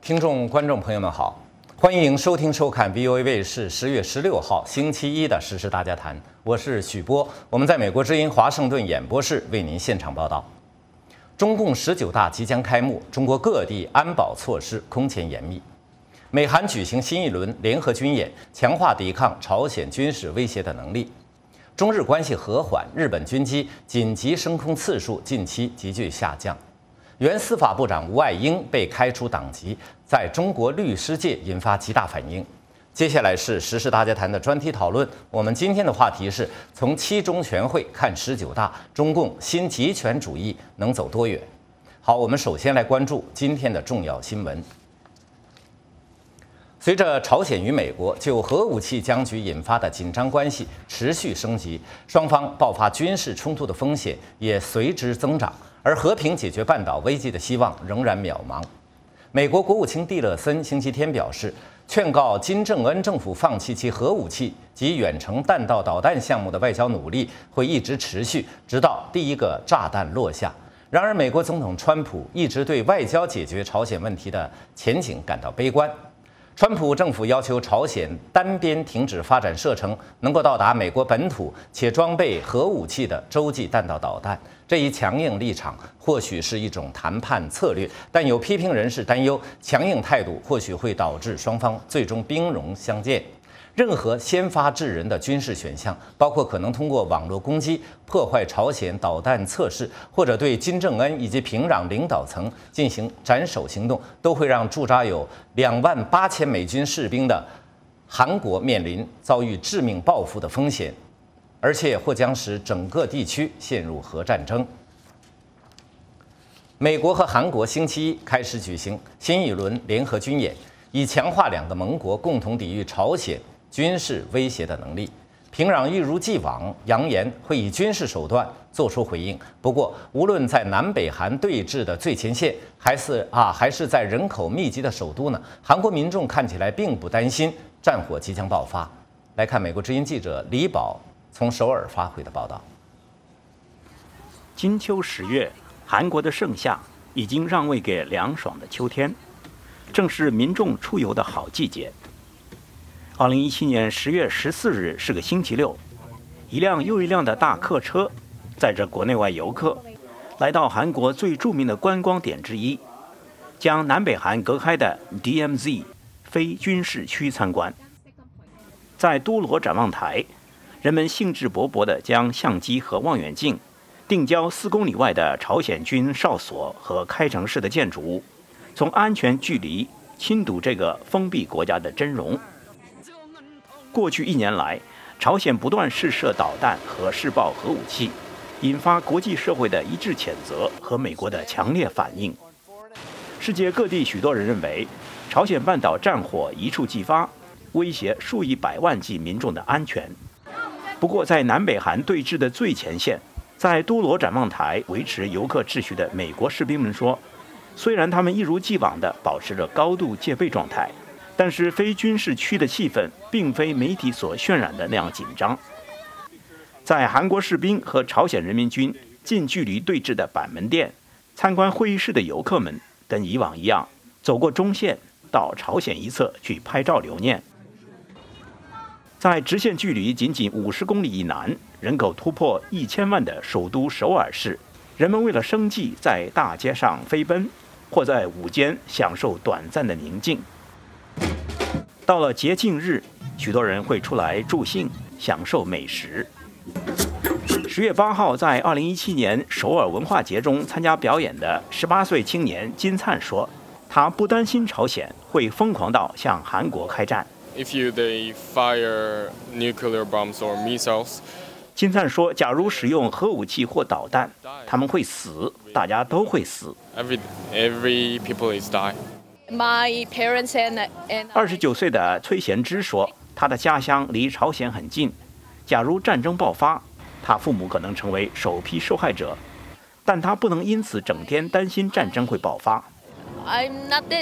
听众、观众朋友们好，欢迎收听、收看 VOA 卫视10月16号星期一的《时事大家谈》，我是许波，我们在美国之音华盛顿演播室为您现场报道。中共19大即将开幕，中国各地安保措施空前严密，美韩举行新一轮联合军演，强化抵抗朝鲜军事威胁的能力。中日关系和缓，日本军机紧急升空次数近期急剧下降。原司法部长吴霭英被开除党籍，在中国律师界引发极大反应。接下来是时事大家谈的专题讨论。我们今天的话题是从七中全会看19大，中共新极权主义能走多远？好，我们首先来关注今天的重要新闻。随着朝鲜与美国就核武器僵局引发的紧张关系持续升级，双方爆发军事冲突的风险也随之增长。而和平解决半岛危机的希望仍然渺茫。美国国务卿蒂勒森星期天表示，劝告金正恩政府放弃其核武器及远程弹道导弹项目的外交努力会一直持续，直到第一个炸弹落下。然而，美国总统川普一直对外交解决朝鲜问题的前景感到悲观。川普政府要求朝鲜单边停止发展射程能够到达美国本土且装备核武器的洲际弹道导弹。这一强硬立场或许是一种谈判策略，但有批评人士担忧，强硬态度或许会导致双方最终兵戎相见。任何先发制人的军事选项，包括可能通过网络攻击破坏朝鲜导弹测试，或者对金正恩以及平壤领导层进行斩首行动，都会让驻扎有28000美军士兵的韩国面临遭遇致命报复的风险，而且或将使整个地区陷入核战争。美国和韩国星期一开始举行新一轮联合军演，以强化两个盟国共同抵御朝鲜军事威胁的能力。平壤一如既往扬言会以军事手段做出回应。不过，无论在南北韩对峙的最前线，还是在人口密集的首都呢，韩国民众看起来并不担心战火即将爆发。来看美国之音记者李宝从首尔发回的报道。 金秋10月，韩国的盛夏已经让位给凉爽的秋天，正是民众出游的好季节。2017年10月14日是个星期六，一辆又一辆的大客车载着国内外游客来到韩国最著名的观光点之一，将南北韩隔开的 DMZ 非军事区参观。在都罗展望台，人们兴致勃勃地将相机和望远镜定焦4公里外的朝鲜军哨所和开城市的建筑物，从安全距离亲睹这个封闭国家的真容。过去1年来，朝鲜不断试射导弹和试爆核武器，引发国际社会的一致谴责和美国的强烈反应。世界各地许多人认为，朝鲜半岛战火一触即发，威胁数以百万计民众的安全。不过，在南北韩对峙的最前线，在都罗展望台维持游客秩序的美国士兵们说，虽然他们一如既往地保持着高度戒备状态，但是非军事区的气氛并非媒体所渲染的那样紧张。在韩国士兵和朝鲜人民军近距离对峙的板门店，参观会议室的游客们跟以往一样，走过中线到朝鲜一侧去拍照留念。在直线距离仅仅50公里以南，人口突破1000万的首都首尔市，人们为了生计在大街上飞奔，或在午间享受短暂的宁静。到了节庆日，许多人会出来助兴，享受美食。10月8号，在2017年首尔文化节中参加表演的18岁青年金灿说，他不担心朝鲜会疯狂到向韩国开战。 If they fire nuclear bombs or missiles, 金灿说，假如使用核武器或导弹，他们会死，大家都会死。 every people is die. My parents and 29岁的崔贤之说，他的家乡离朝鲜很近，假如战争爆发，他父母可能成为首批受害者，但他不能因此整天担心战争会爆发。 I'm not that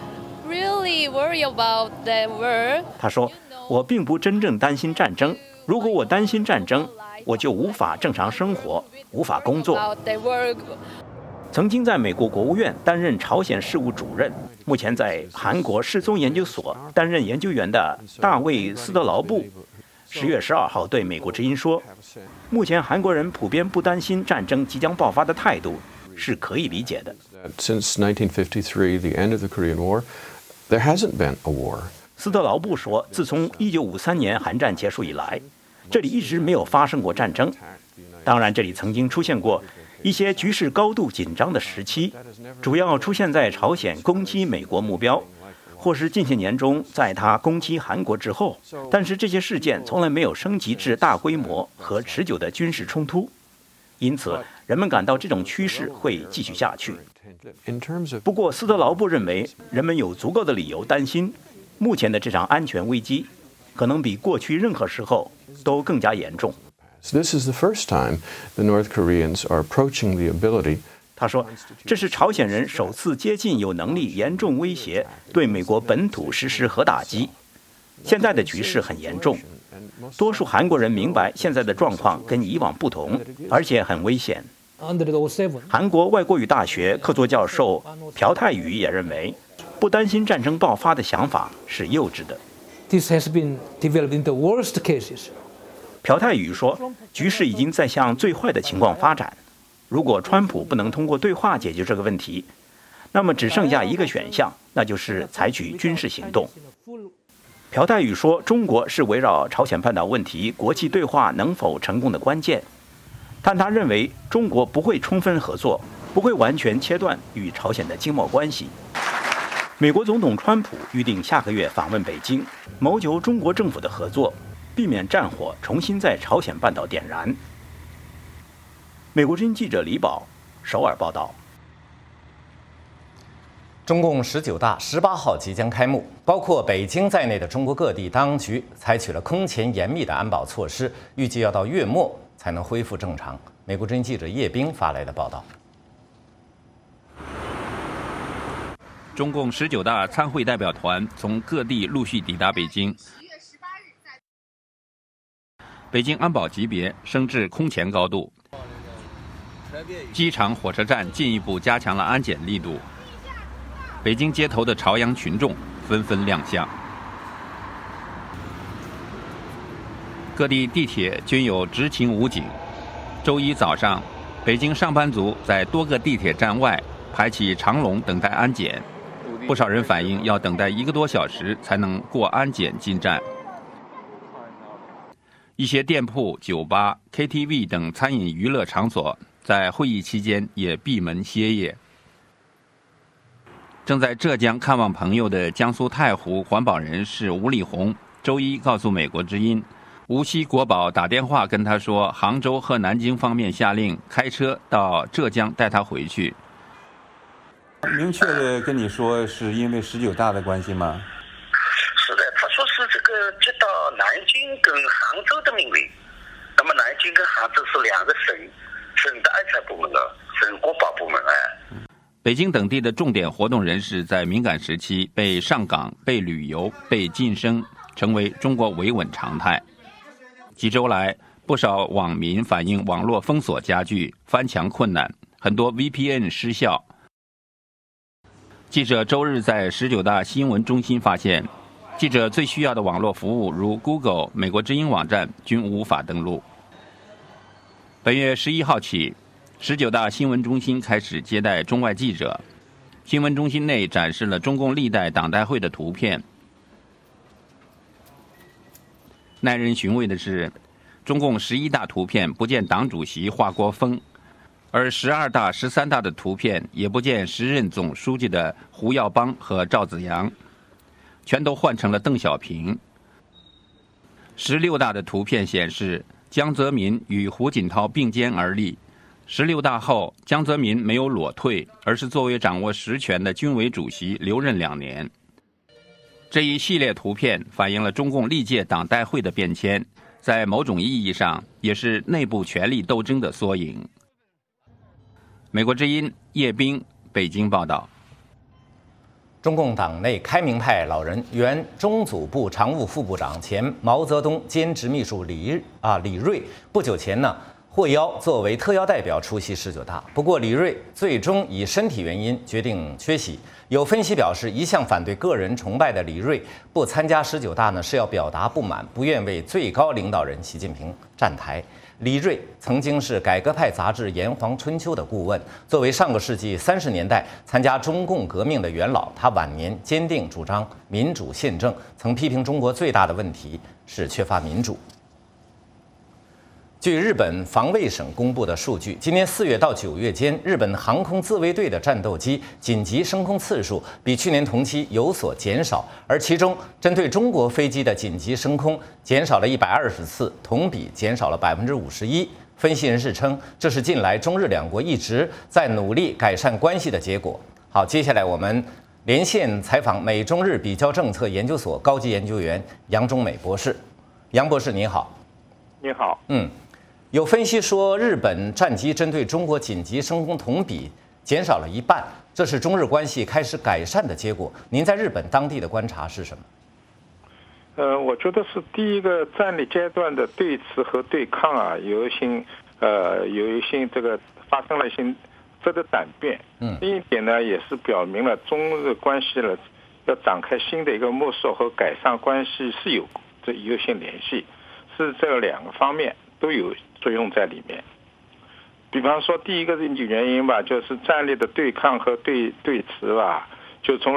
really worried about the war. 他说，我并不真正担心战争，如果我担心战争，我就无法正常生活，无法工作。 曾经在美国国务院担任朝鲜事务主任，目前在韩国世宗研究所担任研究员的大卫·斯特劳布10月12号对美国之音说，目前韩国人普遍不担心战争即将爆发的态度是可以理解的。 Since 1953, the end of the Korean War, there hasn't been a war. 斯特劳布说，自从1953年韩战结束以来，这里一直没有发生过战争。当然，这里曾经出现过一些局势高度紧张的时期，主要出现在朝鲜攻击美国目标，或是近些年中在他攻击韩国之后。但是这些事件从来没有升级至大规模和持久的军事冲突，因此人们感到这种趋势会继续下去。不过，斯特劳布认为，人们有足够的理由担心，目前的这场安全危机可能比过去任何时候都更加严重。 This is the first time the North Koreans are approaching the ability. 他说，这是朝鲜人首次接近有能力严重威胁对美国本土实施核打击。现在的局势很严重，多数韩国人明白现在的状况跟以往不同，而且很危险。韩国外国语大学客座教授朴泰宇也认为，不担心战争爆发的想法是幼稚的。 This has been developed in the worst cases. 朴泰宇说，局势已经在向最坏的情况发展。如果川普不能通过对话解决这个问题，那么只剩下一个选项，那就是采取军事行动。朴泰宇说，中国是围绕朝鲜半岛问题国际对话能否成功的关键，但他认为中国不会充分合作，不会完全切断与朝鲜的经贸关系。美国总统川普预定下个月访问北京，谋求中国政府的合作，避免战火重新在朝鲜半岛点燃。美国之音记者李宝，首尔报道。 中共19大18号即将开幕，包括北京在内的中国各地当局采取了空前严密的安保措施，预计要到月末才能恢复正常。美国之音记者叶冰发来的报道。 中共19大参会代表团从各地陆续抵达北京。北京安保级别升至空前高度，机场、火车站进一步加强了安检力度。北京街头的朝阳群众纷纷亮相，各地地铁均有执勤武警。周一早上，北京上班族在多个地铁站外排起长龙等待安检，不少人反映要等待1个多小时才能过安检进站。一些店铺、酒吧、KTV 等餐饮娱乐场所在会议期间也闭门歇业。正在浙江看望朋友的江苏太湖环保人士吴立红，周一告诉美国之音，无锡国宝打电话跟他说，杭州和南京方面下令开车到浙江带他回去。 明确的跟你说是因为19大的关系吗？ 是的，他说是这个接到南京跟杭州的命令，那么南京跟杭州是2个省的安全部门了，省国保部门北京等地的重点活动人士在敏感时期被上岗、被旅游、被晋升，成为中国维稳常态。几周来，不少网民反映网络封锁加剧，翻墙困难，很多 VPN 失效。记者周日在19大新闻中心发现，记者最需要的网络服务如 Google、美国之音网站均无法登录。本月11号起，19大新闻中心开始接待中外记者。新闻中心内展示了中共历代党代会的图片。耐人寻味的是，中共11大图片不见党主席华国锋，而12大、13大的图片也不见时任总书记的胡耀邦和赵紫阳，全都换成了邓小平。16大的图片显示，江泽民与胡锦涛并肩而立。16大后，江泽民没有裸退，而是作为掌握实权的军委主席留任2年。这一系列图片反映了中共历届党代会的变迁，在某种意义上也是内部权力斗争的缩影。美国之音叶冰，北京报道。 中共党内开明派老人、原中组部常务副部长、前毛泽东兼职秘书李锐，不久前呢获邀作为特邀代表出席19大。不过，李锐最终以身体原因决定缺席。有分析表示，一向反对个人崇拜的李锐不参加19大呢，是要表达不满，不愿为最高领导人习近平站台。李锐曾经是改革派杂志《炎黄春秋》的顾问，作为上个世纪30年代参加中共革命的元老，他晚年坚定主张民主宪政，曾批评中国最大的问题是缺乏民主。据日本防卫省公布的数据，今年4月到9月间，日本航空自卫队的战斗机紧急升空次数比去年同期有所减少，而其中针对中国飞机的紧急升空减少了120次，同比减少了51%。分析人士称，这是近来中日两国一直在努力改善关系的结果。好，接下来我们连线采访美中日比较政策研究所高级研究员杨忠美博士。杨博士，您好。 你好。 有分析说，日本战机针对中国紧急升空同比减少了1半，这是中日关系开始改善的结果。您在日本当地的观察是什么？ 我觉得是第一个战略阶段的对峙和对抗啊，有一些这个发生了一些质的转变。另一点呢，也是表明了中日关系呢要展开新的一个摸索和改善关系是有些联系，是这两个方面都有作用在里面。比方说，第一个原因吧，就是战略的对抗和对峙吧，就从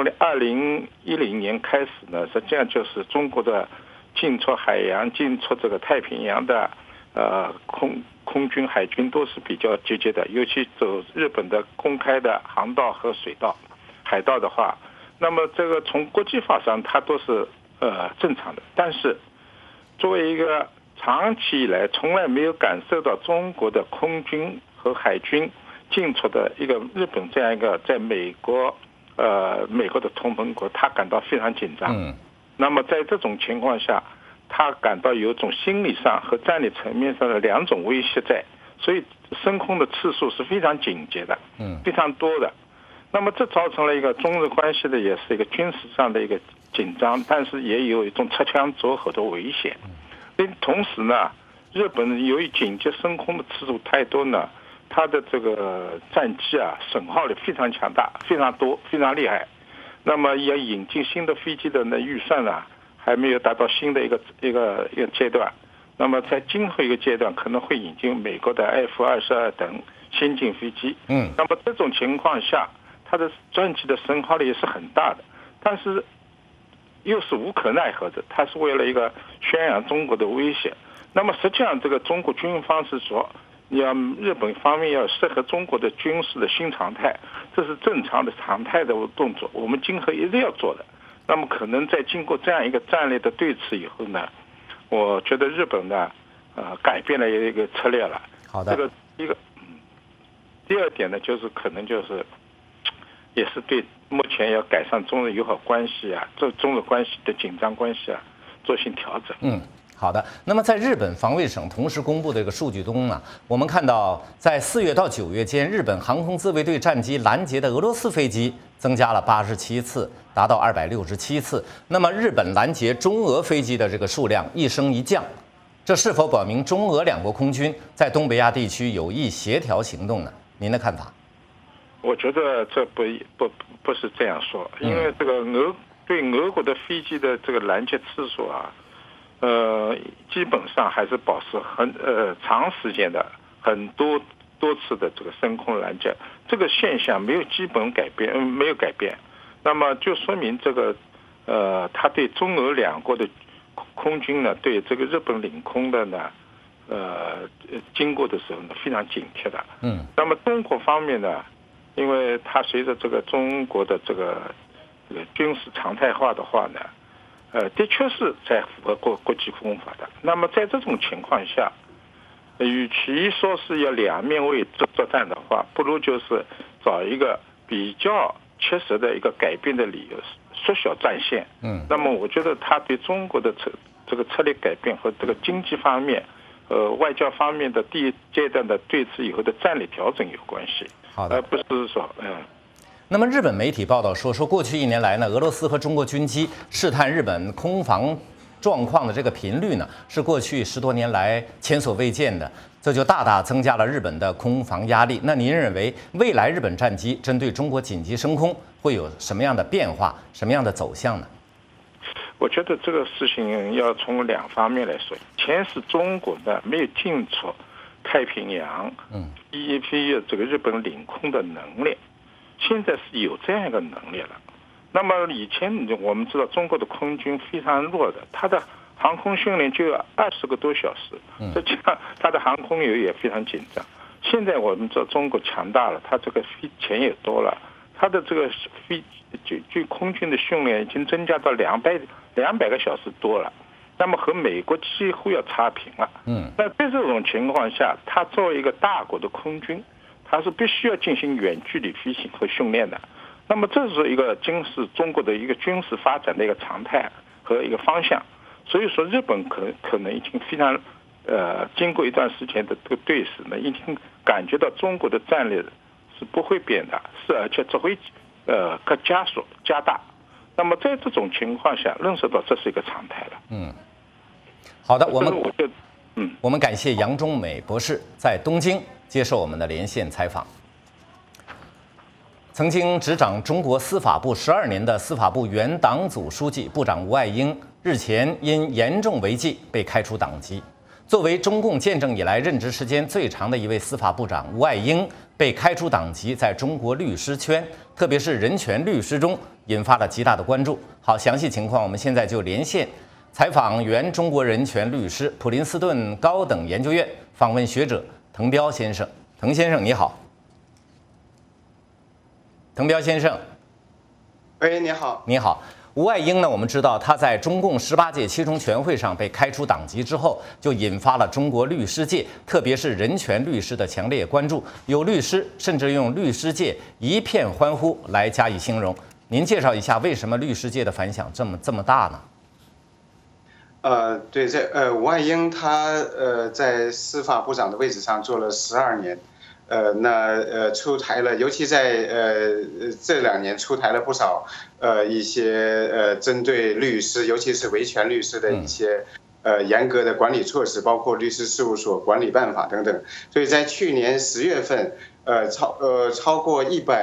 2010年开始呢，实际上就是中国的进出海洋、进出这个太平洋的空军、海军都是比较积极的，尤其走日本的公开的航道和水道、海道的话，那么这个从国际法上它都是正常的。但是作为一个长期以来从来没有感受到中国的空军和海军进出的一个日本这样一个在美国的同盟国，他感到非常紧张。那么在这种情况下，他感到有一种心理上和战略层面上的两种威胁在，所以升空的次数是非常紧急的，非常多的。那么这造成了一个中日关系的也是一个军事上的一个紧张，但是也有一种擦枪走火的危险。同时呢，日本由于紧急升空的次数太多呢，它的这个战机啊损耗率非常强大，非常多，非常厉害。那么要引进新的飞机的预算呢，还没有达到新的一个阶段。那么在今后一个阶段可能会引进美国的 F-22等先进飞机。那么这种情况下，它的战机的损耗率也是很大的，但是又是无可奈何的，它是为了一个宣扬中国的威胁。那么实际上这个中国军方是说，日本方面要适合中国的军事的新常态，这是正常的常态的动作，我们今后一定要做的。那么可能在经过这样一个战略的对峙以后呢，我觉得日本呢改变了一个策略了。 好的。 这个第二点呢，就是可能就是也是对目前要改善中日友好关系啊，这中日关系的紧张关系啊做些调整。 好的。那么在日本防卫省同时公布的这个数据中呢，我们看到在4月到9月间，日本航空自卫队战机拦截的俄罗斯飞机增加了87次，达到267次。那么日本拦截中俄飞机的这个数量一升一降，这是否表明中俄两国空军在东北亚地区有意协调行动呢？您的看法？ 我觉得这不是这样说，因为这个俄国的飞机的这个拦截次数啊，基本上还是保持长时间的多次的这个升空拦截，这个现象没有基本改变，没有改变。那么就说明这个他对中俄两国的空军呢，对这个日本领空的呢经过的时候呢非常警惕的。那么中国方面呢，因为它随着这个中国的这个军事常态化的话呢，的确是在符合国际公法的。那么在这种情况下，与其说是要两面为作战的话，不如就是找一个比较切实的一个改变的理由，缩小战线。那么我觉得它对中国的这个策略改变和这个经济方面、外交方面的第一阶段的对峙以后的战略调整有关系。 好的， 不是说那么日本媒体报道说过去1年来呢，俄罗斯和中国军机试探日本空防状况的这个频率呢，是过去10多年来前所未见的，这就大大增加了日本的空防压力。那您认为未来日本战机针对中国紧急升空会有什么样的变化，什么样的走向呢？ 我觉得这个事情要从2方面来说。前是中国呢没有进出太平洋，一批这个日本领空的能力，现在是有这样一个能力了。那么以前我们知道中国的空军非常弱的，它的航空训练就要20个多小时，这样它的航空员也非常紧张。现在我们知道中国强大了，它这个钱也多了，它的这个据空军的训练已经增加到200个小时多了，那么和美国几乎要差评了。那在这种情况下，它作为一个大国的空军，它是必须要进行远距离飞行和训练的。那么这是一个中国的一个军事发展的一个常态和一个方向。所以说，日本可能已经非常经过一段时间的这个对峙呢，已经感觉到中国的战略是不会变的，而且只会加大。那么在这种情况下，认识到这是一个常态了。 好的，我们感谢杨忠美博士在东京接受我们的连线采访。曾经执掌中国司法部12年的司法部原党组书记部长吴爱英，日前因严重违纪被开除党籍。作为中共建政以来任职时间最长的一位司法部长，吴爱英被开除党籍，在中国律师圈，特别是人权律师中引发了极大的关注。好，详细情况我们现在就连线采访原中国人权律师、普林斯顿高等研究院访问学者滕彪先生。滕先生你好。滕彪先生， 喂，你好。 你好。吴爱英呢，我们知道他在中共18届七中全会上被开除党籍之后，就引发了中国律师界，特别是人权律师的强烈关注。有律师甚至用律师界一片欢呼来加以形容。您介绍一下为什么律师界的反响这么大呢？对，吴爱英他在司法部长的位置上做了12年。出台了，尤其在这2年出台了不少一些针对律师，尤其是维权律师的一些严格的管理措施，包括律师事务所管理办法等等。所以在去年10月份，超过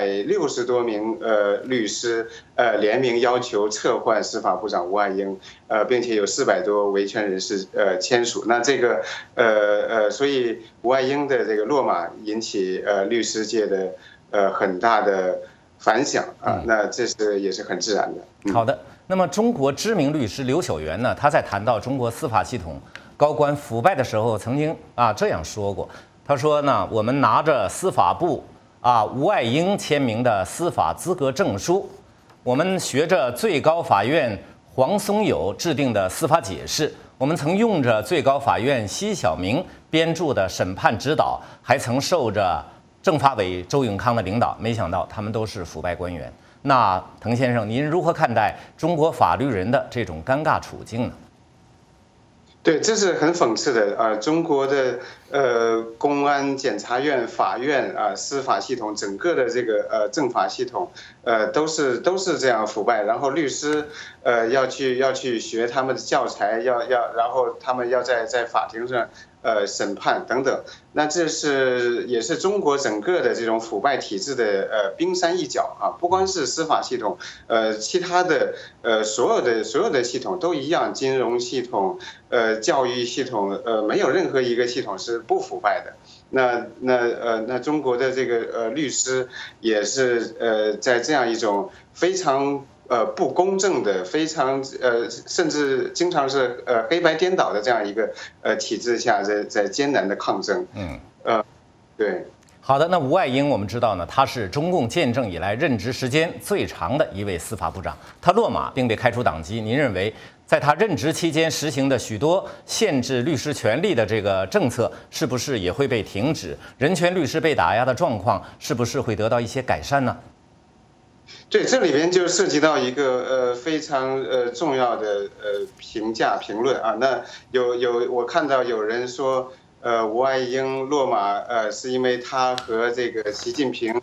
160多名律师联名要求撤换司法部长吴爱英，并且有400多维权人士签署。那这个所以吴爱英的这个落马引起律师界的很大的反响啊，那这也是很自然的。 好的，那么中国知名律师刘晓元呢，他在谈到中国司法系统高官腐败的时候，曾经这样说过。他说呢，我们拿着司法部吴爱英签名的司法资格证书，我们学着最高法院黄松友制定的司法解释，我们曾用着最高法院奚晓明编著的审判指导，还曾受着政法委周永康的领导，没想到他们都是腐败官员。那滕先生，您如何看待中国法律人的这种尴尬处境呢？ 对，这是很讽刺的中国的公安、检察院、法院司法系统，整个的这个政法系统都是这样腐败。然后律师要去学他们的教材，然后他们要在法庭上审判等等。那这也是中国整个的这种腐败体制的冰山一角不光是司法系统，其他的所有的系统都一样，金融系统、教育系统，没有任何一个系统是不腐败的。那中国的这个律师也是在这样一种非常不公正的、非常甚至经常是黑白颠倒的这样一个体制下，在艰难的抗争。对。 好的，那吴爱英我们知道呢，他是中共建政以来任职时间最长的一位司法部长，他落马并被开除党籍。您认为，在他任职期间实行的许多限制律师权利的这个政策，是不是也会被停止？人权律师被打压的状况，是不是会得到一些改善呢？ 对，这里边就涉及到一个非常重要的评论那我看到有人说。吴爱英落马是因为他和这个习近平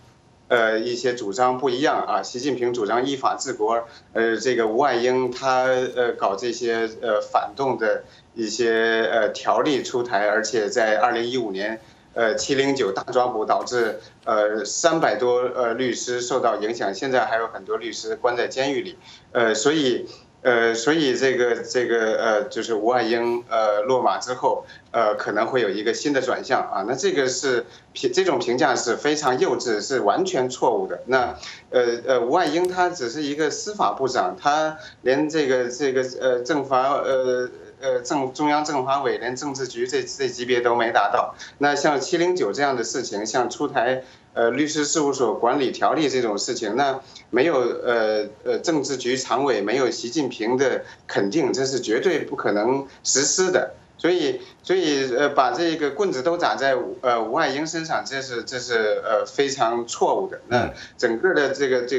一些主张不一样啊。习近平主张依法治国，这个吴爱英他搞这些反动的一些条例出台，而且在2015年709大抓捕导致300多律师受到影响，现在还有很多律师关在监狱里，所以这个就是吴爱英落马之后，可能会有一个新的转向啊。那这个是这种评价是非常幼稚，是完全错误的。那吴爱英他只是一个司法部长，他连这个政法中央政法委连政治局这级别都没达到。那像709这样的事情，像出台律师事务所管理条例这种事情，那没有政治局常委，没有习近平的肯定，这是绝对不可能实施的。所以把这个棍子都打在吴爱英身上，这是非常错误的。那整个的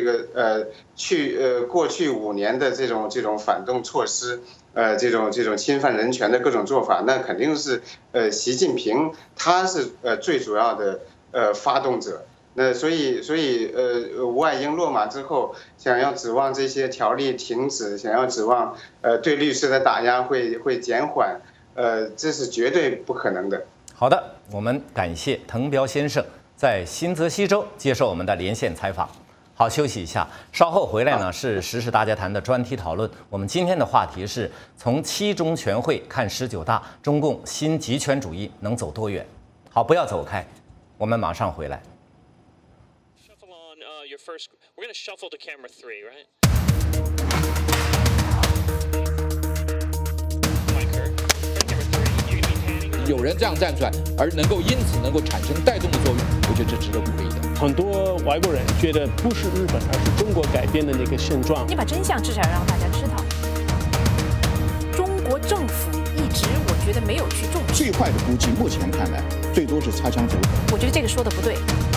过去5年的这种反动措施，这种侵犯人权的各种做法，那肯定是习近平他是最主要的发动者。那所以吴爱英落马之后，想要指望这些条例停止，想要指望对律师的打压会减缓，这是绝对不可能的。 好的，我们感谢滕彪先生在新泽西州接受我们的连线采访。好，休息一下，稍后回来呢是时事大家谈的专题讨论。我们今天的话题是从7中全会看19大，中共新极权主义能走多远？好，不要走开，我们马上回来。 We're going to shuffle to camera 3, right? Camera 3, you're going to be panning. 有人这样站出来，而因此能够产生带动的作用，我觉得这值得鼓励的。 很多外国人觉得不是日本，而是中国改变的那个现状。 你把真相至少让大家知道。中国政府一直，我觉得没有去重视。 最坏的估计，目前看来，最多是擦枪走火。 我觉得这个说的不对。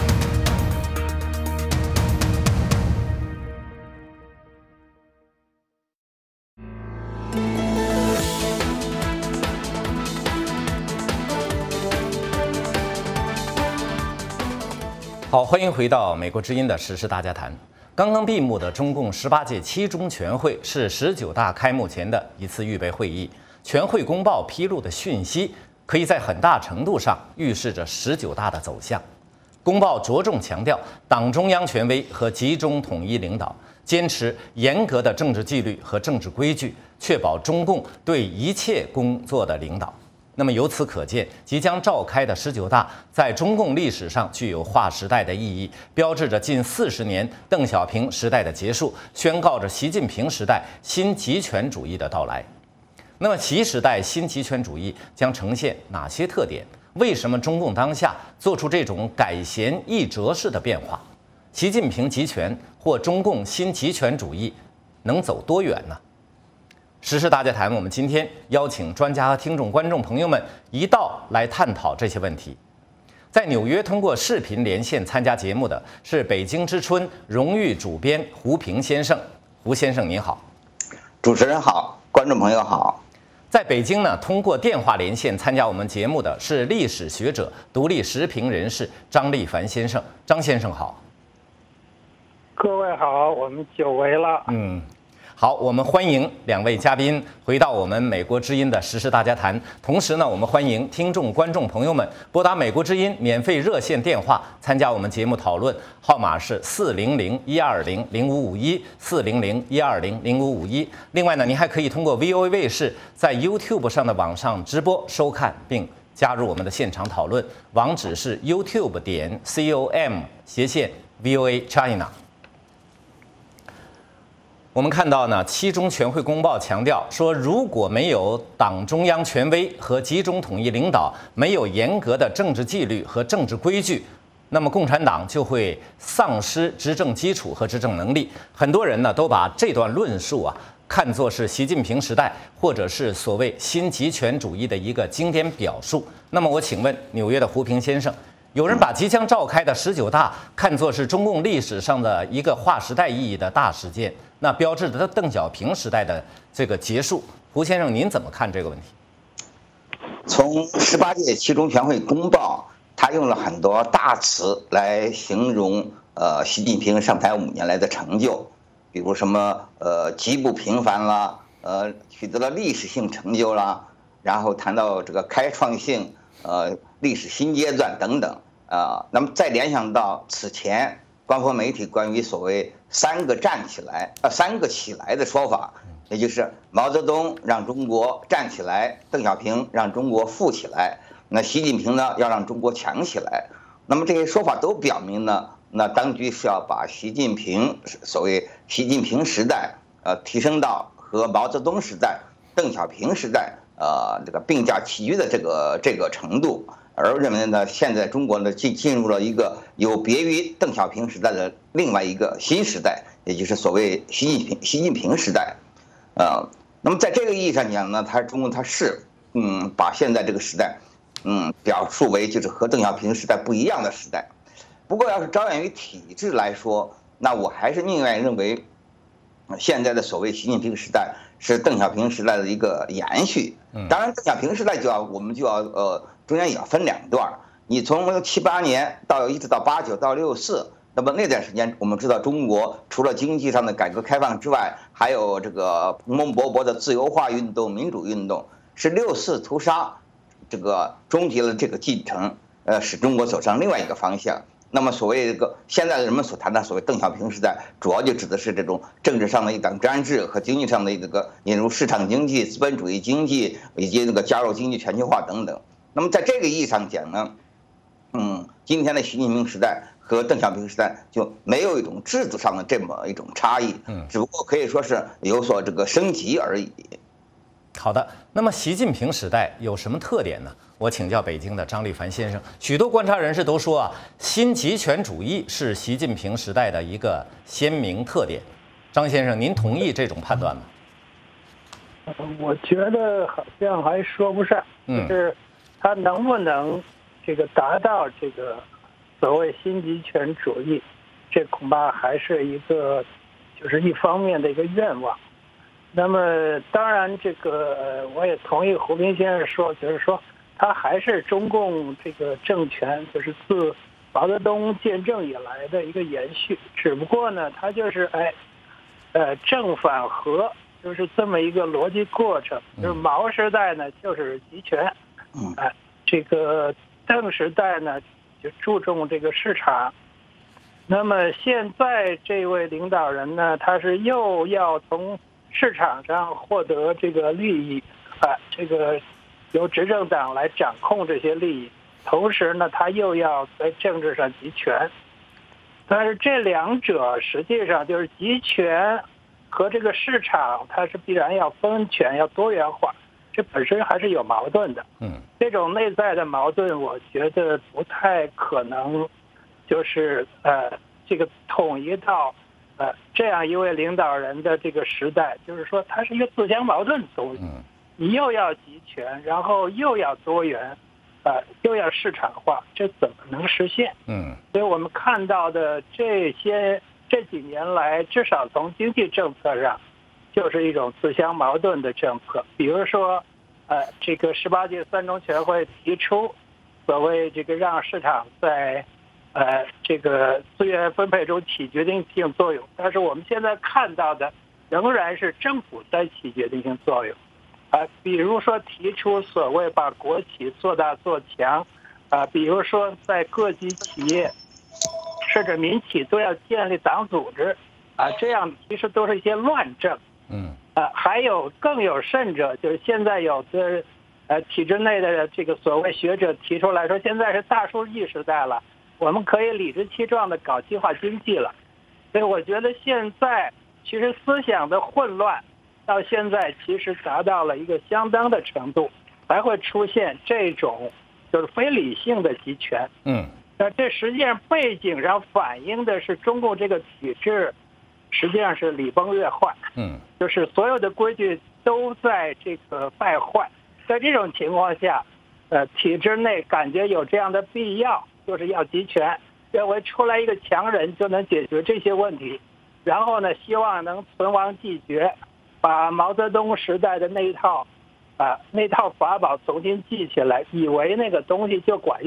好，欢迎回到美国之音的时事大家谈。刚刚闭幕的中共18届7中全会是19大开幕前的一次预备会议。全会公报披露的讯息，可以在很大程度上预示着19大的走向。公报着重强调党中央权威和集中统一领导，坚持严格的政治纪律和政治规矩，确保中共对一切工作的领导。那么由此可见，即将召开的19大在中共历史上具有划时代的意义，标志着近40年邓小平时代的结束，宣告着习近平时代新极权主义的到来。那么习时代新极权主义将呈现哪些特点？为什么中共当下做出这种改弦易辙式的变化？习近平集权或中共新极权主义能走多远呢？时事大家谈，我们今天邀请专家和听众、观众朋友们一道来探讨这些问题。在纽约通过视频连线参加节目的是北京之春荣誉主编胡平先生。胡先生您好。 主持人好，观众朋友好。 在北京呢，通过电话连线参加我们节目的是历史学者、独立时评人士张立凡先生。张先生好。 各位好，我们久违了。 好，我们欢迎2位嘉宾回到我们美国之音的时事大家谈。同时呢，我们欢迎听众、观众朋友们拨打美国之音免费热线电话参加我们节目讨论，号码是400-120-0551，400-120-0551。另外呢，您还可以通过 VOA 卫视在 YouTube 上的网上直播收看，并加入我们的现场讨论，网址是 youtube.com/VOA China。我们看到呢，7中全会公报强调说，如果没有党中央权威和集中统一领导，没有严格的政治纪律和政治规矩，那么共产党就会丧失执政基础和执政能力。很多人呢都把这段论述看作是习近平时代或者是所谓新极权主义的一个经典表述。那么我请问纽约的胡平先生，有人把即将召开的19大看作是中共历史上的一个划时代意义的大事件，那标志着邓小平时代的这个结束。胡先生，您怎么看这个问题？ 从18届7中全会公报，他用了很多大词来形容习近平上台5年来的成就，比如什么极不平凡啦，取得了历史性成就啦，然后谈到这个开创性，历史新阶段等等那么再联想到此前官方媒体关于所谓3个站起来3个起来的说法，也就是毛泽东让中国站起来，邓小平让中国富起来，那习近平呢要让中国强起来。那么这些说法都表明呢，那当局是要把习近平所谓习近平时代提升到和毛泽东时代、邓小平时代这个并驾齐驱的这个程度，而认为呢，现在中国呢进入了一个有别于邓小平时代的另外一个新时代，也就是所谓习近平时代。那么在这个意义上讲呢，中国它是把现在这个时代表述为就是和邓小平时代不一样的时代。不过要是着眼于体制来说，那我还是宁愿认为现在的所谓习近平时代是邓小平时代的一个延续。当然邓小平时代我们就要中间也要分2段，你从78年一直到89到64，那么那段时间我们知道中国除了经济上的改革开放之外，还有这个蓬蓬勃勃的自由化运动、民主运动，是64屠杀这个终结了这个进程，使中国走上另外一个方向。那么所谓这个现在的人们所谈的所谓邓小平时代，主要就指的是这种政治上的一党专制和经济上的一个引入市场经济、资本主义经济以及加入经济全球化等等。那么在这个意义上讲呢，今天的习近平时代和邓小平时代就没有一种制度上的这么一种差异，只不过可以说是有所这个升级而已。 好的，那么习近平时代有什么特点呢？我请教北京的张立凡先生。许多观察人士都说新极权主义是习近平时代的一个鲜明特点。张先生，您同意这种判断吗？ 我觉得好像还说不上，就是他能不能达到这个所谓新极权主义，这恐怕还是一个就是一方面的一个愿望。那么当然我也同意胡斌先生说，就是说他还是中共这个政权就是自毛泽东建政以来的一个延续，只不过呢他就是正反合就是这么一个逻辑过程。就是毛时代呢就是集权，这个邓时代呢就注重这个市场。那么现在这位领导人呢，他是又要从市场上获得这个利益，由执政党来掌控这些利益，同时呢，他又要在政治上集权。但是这两者实际上就是集权和这个市场，它是必然要分权、要多元化，这本身还是有矛盾的。这种内在的矛盾，我觉得不太可能，就是统一到这样一位领导人的这个时代，就是说它是一个自相矛盾的东西。你又要集权，然后又要多元，又要市场化，这怎么能实现？所以我们看到的这几年来，至少从经济政策上，就是一种自相矛盾的政策。比如说，这个18届三中全会提出所谓让市场在这个资源分配中起决定性作用，但是我们现在看到的仍然是政府在起决定性作用。比如说提出所谓把国企做大做强，比如说在各级企业甚至民企都要建立党组织，这样其实都是一些乱政。还有更有甚者，就是现在有的体制内的这个所谓学者提出来说，现在是大数据时代了，我们可以理直气壮地搞计划经济了。所以我觉得现在其实思想的混乱到现在其实达到了一个相当的程度，才会出现这种就是非理性的集权。那这实际上背景上反映的是中共这个体制实际上是礼崩乐坏。就是所有的规矩都在这个败坏。在这种情况下，体制内感觉有这样的必要，就是要集权，认为出来一个强人就能解决这些问题，然后呢，希望能存亡继绝，把毛泽东时代的那套法宝重新记起来，以为那个东西就管用。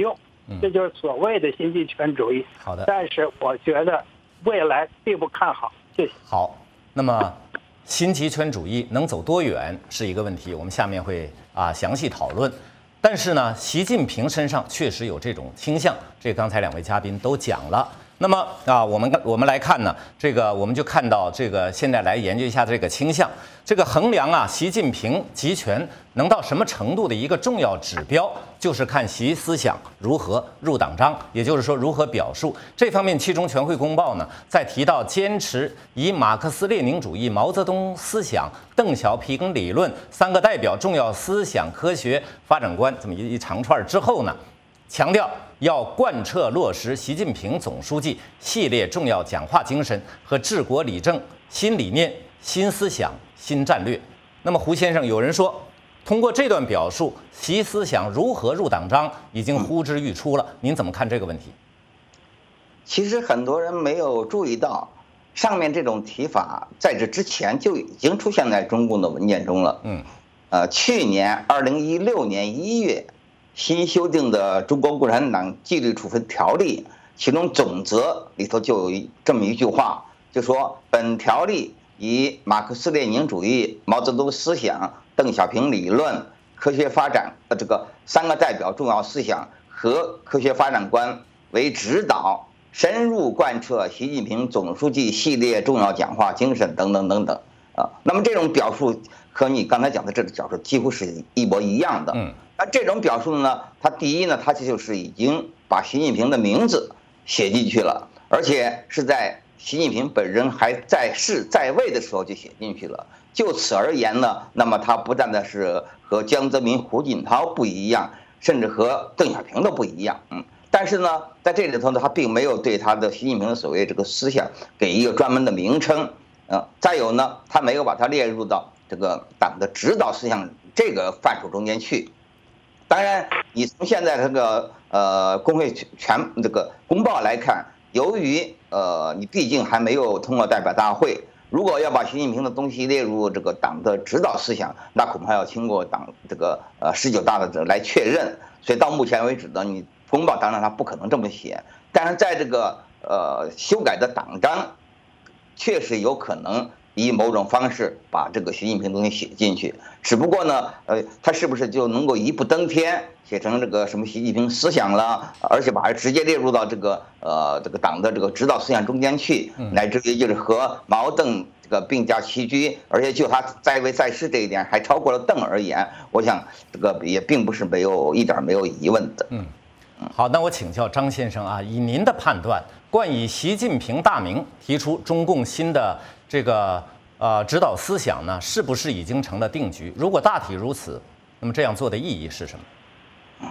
这就是所谓的新极权主义。 好的， 但是我觉得未来并不看好。谢谢。 好，那么新极权主义能走多远是一个问题，我们下面会详细讨论。但是呢，习近平身上确实有这种倾向，这刚才2位嘉宾都讲了。那么我们来看呢，这个我们就看到这个现在来研究一下这个倾向，这个衡量习近平集权能到什么程度的一个重要指标，就是看习思想如何入党章，也就是说如何表述。这方面，七中全会公报呢，在提到坚持以马克思列宁主义、毛泽东思想、邓小平理论3个代表重要思想科学发展观这么一长串之后呢，强调要贯彻落实习近平总书记系列重要讲话精神和治国理政新理念、新思想、新战略。那么胡先生，有人说，通过这段表述，习思想如何入党章已经呼之欲出了。您怎么看这个问题？ 其实很多人没有注意到，上面这种提法在这之前就已经出现在中共的文件中了。去年2016年1月。新修订的《中国共产党纪律处分条例》，其中总则里头就有这么一句话，就说本条例以马克思列宁主义、毛泽东思想、邓小平理论、科学发展这个3个代表重要思想和科学发展观为指导，深入贯彻习近平总书记系列重要讲话精神等等等等那么这种表述和你刚才讲的这个表述几乎是一模一样的。那这种表述呢，它第一呢，它就是已经把习近平的名字写进去了，而且是在习近平本人还在世在位的时候就写进去了。就此而言呢，那么它不但的是和江泽民、胡锦涛不一样，甚至和邓小平都不一样。但是呢，在这里头呢，他并没有对他的习近平的所谓这个思想给一个专门的名称。再有呢，他没有把它列入到这个党的指导思想这个范畴中间去。当然，你从现在这个工会这个公报来看，由于你毕竟还没有通过代表大会，如果要把习近平的东西列入这个党的指导思想，那恐怕要经过党这个19大的来确认。所以到目前为止呢，你公报当然他不可能这么写，但是在这个修改的党章，确实有可能以某种方式把这个习近平东西写进去，只不过呢，他是不是就能够一步登天，写成这个什么习近平思想了，而且把它直接列入到这个党的这个指导思想中间去，乃至于就是和毛邓这个并驾齐驱，而且就他在位在世这一点还超过了邓而言，我想这个也并不是一点没有疑问的。 好，那我请教张先生以您的判断，冠以习近平大名提出中共新的这个指导思想呢，是不是已经成了定局？如果大体如此，那么这样做的意义是什么？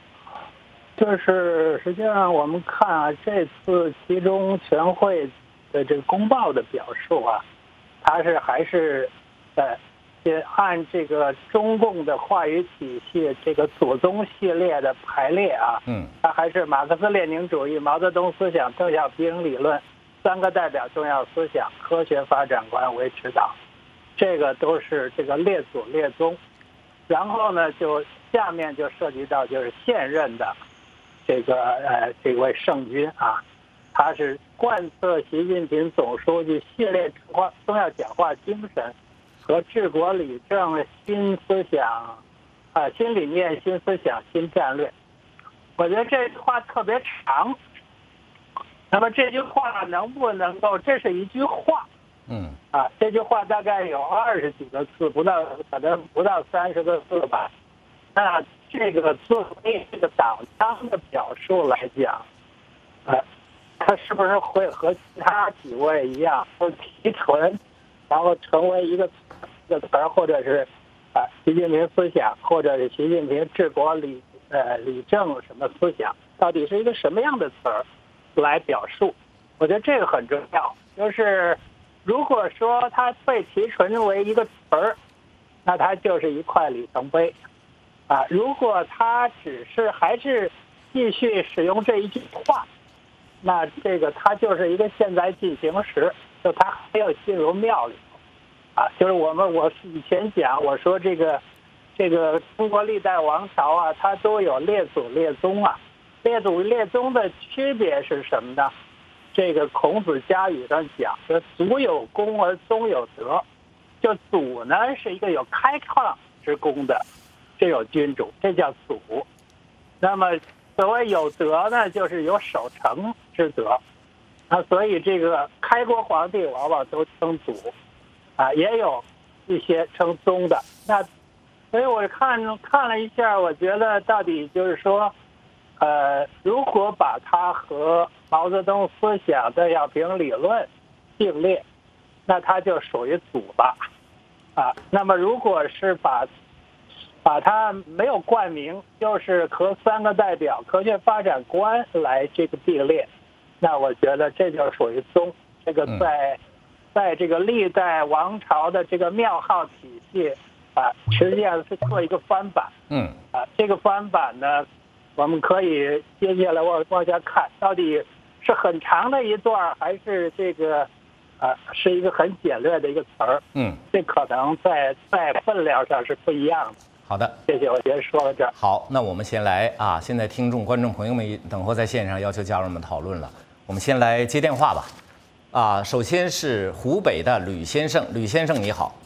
就是实际上我们看这次集中全会的这个公报的表述它是还是按这个中共的话语体系这个祖宗系列的排列它还是马克思列宁主义、毛泽东思想、邓小平理论3个代表重要思想、科学发展观为指导，这个都是这个列祖列宗。然后呢，就下面就涉及到就是现任的这位圣君他是贯彻习近平总书记系列重要讲话精神和治国理政新思想新理念、新思想、新战略。我觉得这句话特别长。那么这句话能不能够？这是一句话，这句话大概有20几个字，可能不到30个字吧。那这个作为这个党章的表述来讲，它是不是会和其他几位一样，都提纯，然后成为一个词儿，或者是习近平思想，或者是习近平治国理政什么思想，到底是一个什么样的词儿？来表述，我觉得这个很重要。就是如果说它被提纯为一个词儿，那它就是一块里程碑如果它还是继续使用这一句话，那这个它就是一个现在进行时，就它还要进入庙里就是我以前讲，我说这个中国历代王朝它都有列祖列宗列祖列宗的区别是什么呢？这个孔子家语上讲，说祖有功而宗有德，就祖呢是一个有开创之功的这种君主，这叫祖。那么所谓有德呢，就是有守成之德。所以这个开国皇帝往往都称祖，也有一些称宗的。那所以我看了一下，我觉得到底就是说，如果把它和毛泽东思想邓小平理论并列，那它就属于祖了，那么如果是把它没有冠名，就是和3个代表科学发展观来这个并列，那我觉得这就属于宗。这个在这个历代王朝的这个庙号体系实际上是做一个翻版。这个翻版呢，我们可以接下来往下看，到底是很长的一段，还是这个是一个很简略的一个词儿。这可能在分量上是不一样的。 好的， 谢谢，我先说到这儿。 好，那我们先来现在听众观众朋友们等会在线上要求加入我们讨论了，我们先来接电话吧。首先是湖北的吕先生，吕先生你好。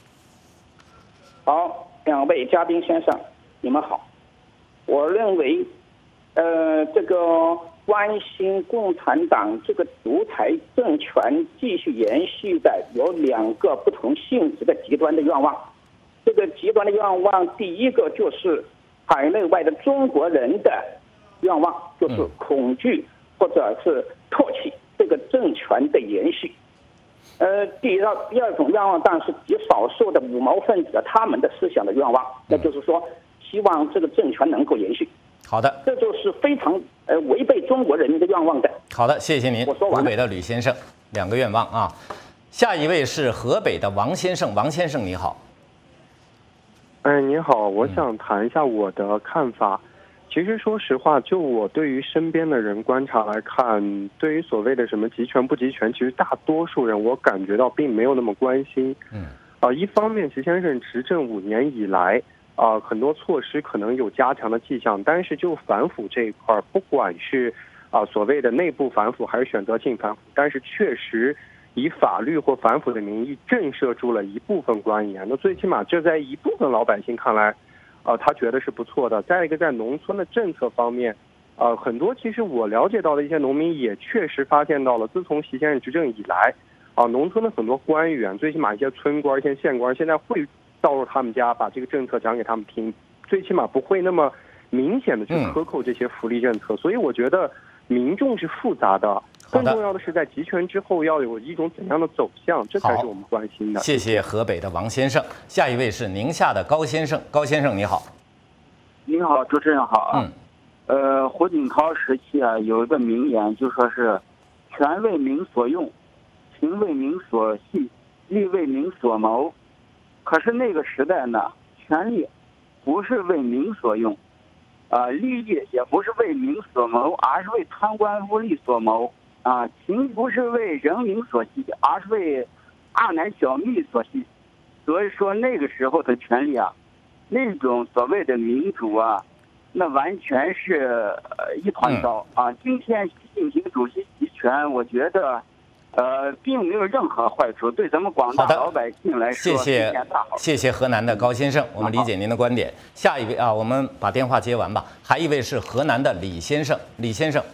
好，2位嘉宾先生，你们好。我认为，这个关心共产党这个独裁政权继续延续的有2个不同性质的极端的愿望。这个极端的愿望，第一个就是海内外的中国人的愿望，就是恐惧或者是唾弃这个政权的延续。第二种愿望，当然是极少数的五毛分子他们的思想的愿望，那就是说希望这个政权能够延续。 好的， 这就是非常违背中国人民的愿望的。 好的，谢谢您。 我说完了。 湖北的吕先生，2个愿望下一位是河北的王先生，王先生你好。 你好，我想谈一下我的看法。其实说实话，就我对于身边的人观察来看，对于所谓的什么集权不集权，其实大多数人我感觉到并没有那么关心。一方面，习先生执政5年以来，很多措施可能有加强的迹象，但是就反腐这一块，不管是所谓的内部反腐还是选择性反腐，但是确实以法律或反腐的名义震慑住了一部分官员。那最起码这在一部分老百姓看来，他觉得是不错的。再一个，在农村的政策方面，很多其实我了解到的一些农民也确实发现到了，自从习先生执政以来，农村的很多官员，最起码一些村官、一些县官，现在会到入他们家，把这个政策讲给他们听，最起码不会那么明显的去克扣这些福利政策。所以我觉得民众是复杂的。更重要的是，在集权之后要有一种怎样的走向，这才是我们关心的。 谢谢河北的王先生。下一位是宁夏的高先生，高先生你好。 您好，主持人好。胡锦涛时期有一个名言，就说是权为民所用，情为民所系，利为民所谋。可是那个时代呢，权力不是为民所用，利益也不是为民所谋，而是为贪官污吏所谋。情不是为人民所系，而是为二男小蜜所系。所以说那个时候的权力那种所谓的民主那完全是一团糟今天习近平主席集权，我觉得并没有任何坏处，对咱们广大老百姓来说是一件大好。 谢谢河南的高先生，我们理解您的观点。下一位我们把电话接完吧。还一位是河南的李先生，李先生。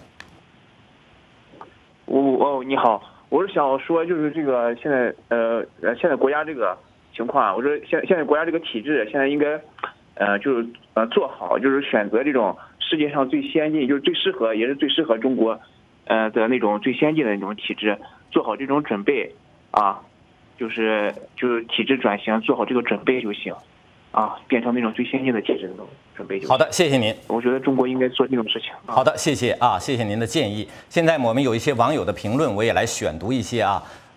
你好，我是想说，就是这个现在国家这个情况我说现在国家这个体制现在应该就是做好，就是选择这种世界上最先进，就是最适合也是最适合中国的那种最先进的那种体制，做好这种准备就是体制转型做好这个准备就行变成那种最先进的体制的准备就行。 好的，谢谢您。 我觉得中国应该做这种事情。 好的，谢谢谢谢您的建议。现在我们有一些网友的评论，我也来选读一些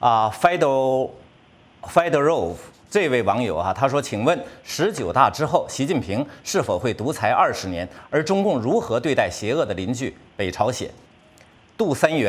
Fedorov 这位网友他说，请问19大之后，习近平是否会独裁20年？而中共如何对待邪恶的邻居北朝鲜？杜三元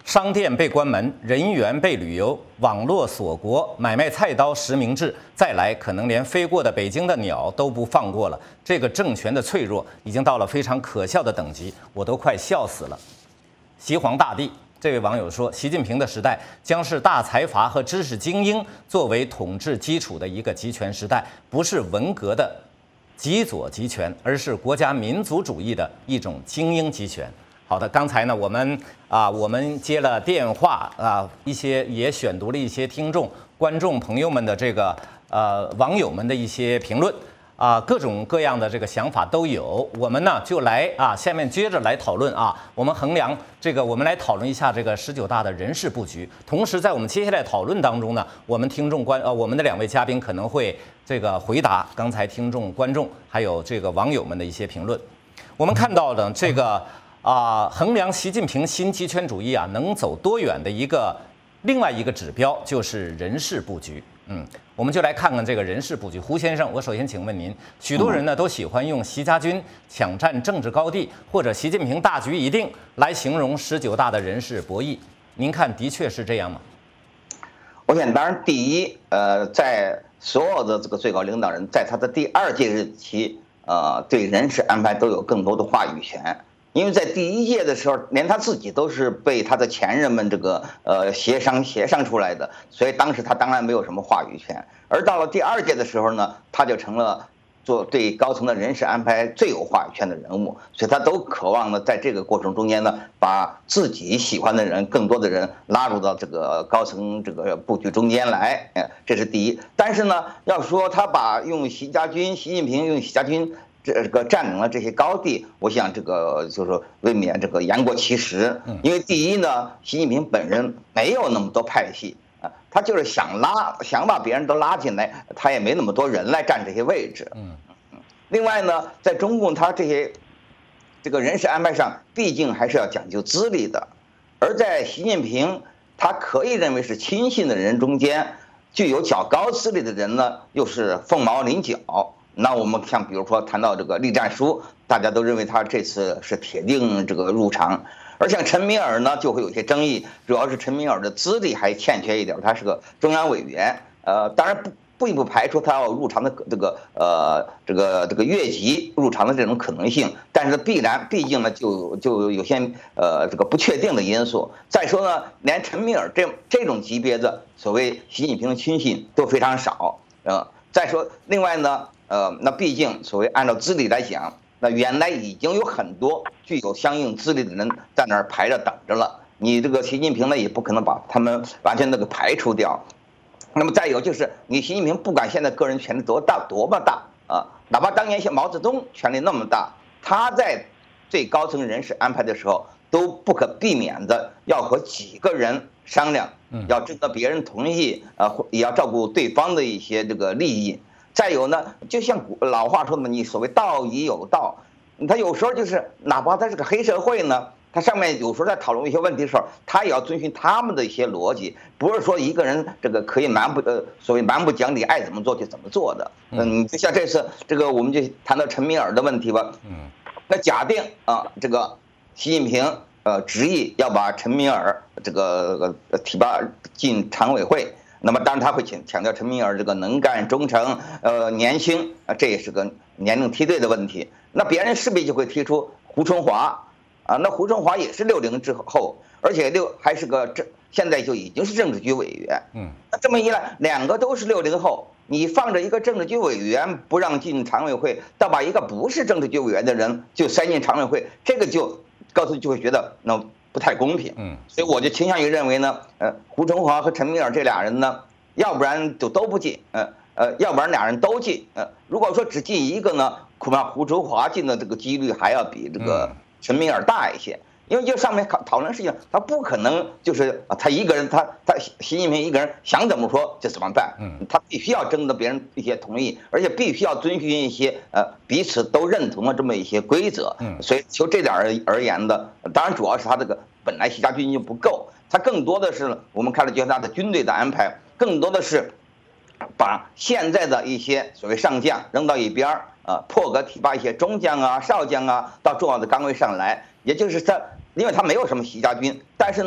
商店被关门，人员被旅游，网络锁国，买卖菜刀实名制，再来可能连飞过的北京的鸟都不放过了。这个政权的脆弱已经到了非常可笑的等级，我都快笑死了。习皇大帝，这位网友说，习近平的时代将是大财阀和知识精英作为统治基础的一个集权时代，不是文革的极左集权，而是国家民族主义的一种精英集权。好的，刚才呢，我们接了电话一些也选读了一些观众朋友们的这个网友们的一些评论各种各样的这个想法都有。我们呢就来下面接着来讨论我们衡量这个，我们来讨论一下这个19大的人事布局。同时，在我们接下来讨论当中呢，我们我们的2位嘉宾可能会这个回答刚才观众还有这个网友们的一些评论。我们看到的这个。衡量习近平新集权主义能走多远的另外一个指标就是人事布局。我们就来看看这个人事布局。胡先生，我首先请问您，许多人呢都喜欢用习家军抢占政治高地或者习近平大局已定来形容19大的人事博弈，您看的确是这样吗？ 我想，当然，第一，在所有的这个最高领导人在他的第2届日期，对人事安排都有更多的话语权。因为在第1届的时候，连他自己都是被他的前人们这个协商出来的，所以当时他当然没有什么话语权。而到了第2届的时候呢，他就成了对高层的人事安排最有话语权的人物，所以他都渴望呢，在这个过程中间呢，把自己喜欢的人、更多的人拉入到这个高层这个布局中间来，这是第一。但是呢，要说他习近平用习家军。这个占领了这些高地，我想这个就是说未免这个言过其实。因为第一呢，习近平本人没有那么多派系他就是想把别人都拉进来，他也没那么多人来占这些位置。另外呢，在中共他这个人事安排上，毕竟还是要讲究资历的，而在习近平他可以认为是亲信的人中间，具有较高资历的人呢，又是凤毛麟角。那我们像比如说谈到这个栗战书，大家都认为他这次是铁定这个入场，而像陈敏尔呢就会有些争议，主要是陈敏尔的资历还欠缺一点，他是个中央委员，当然并不排除他要入场的这个越级入场的这种可能性，但是毕竟呢就有些这个不确定的因素。再说呢，连陈敏尔这种级别的所谓习近平的亲信都非常少，再说另外呢。那毕竟所谓按照资历来讲，那原来已经有很多具有相应资历的人在那儿排着等着了。你这个习近平呢，也不可能把他们完全排除掉。那么再有就是，你习近平不管现在个人权力多么大哪怕当年像毛泽东权力那么大，他在最高层人事安排的时候，都不可避免的要和几个人商量，要征得别人同意，也要照顾对方的一些这个利益。再有呢，就像老话说的嘛，你所谓道义有道，他有时候就是哪怕他是个黑社会呢，他上面有时候在讨论一些问题的时候，他也要遵循他们的一些逻辑，不是说一个人这个可以所谓蛮不讲理，爱怎么做就怎么做的。就像这次这个我们就谈到陈敏尔的问题吧。那假定这个习近平执意要把陈敏尔这个提拔进常委会。那么当然他会强调陈敏尔这个能干忠诚，年轻这也是个年龄梯队的问题。那别人势必就会提出胡春华那胡春华也是60之后，而且还是个现在就已经是政治局委员。那这么一来，2个都是60后，你放着一个政治局委员不让进常委会，倒把一个不是政治局委员的人就塞进常委会，这个就高层就会觉得那不太公平。所以我就倾向于认为呢，胡春华和陈敏尔这俩人呢，要不然就都不进，要不然俩人都进。如果说只进一个呢，恐怕胡春华进的这个几率还要比这个陈敏尔大一些。因为就上面讨论事情，他不可能就是他一个人，他习近平一个人想怎么说就怎么办。他必须要征得别人一些同意，而且必须要遵循一些彼此都认同的这么一些规则。所以就这点而言的，当然主要是他这个本来习家军就不够，他更多的是我们看了就是他的军队的安排，更多的是把现在的一些所谓上将扔到一边破格提拔一些中将啊、少将啊到重要的岗位上来，也就是他。因为他没有什么习家军，但是呢，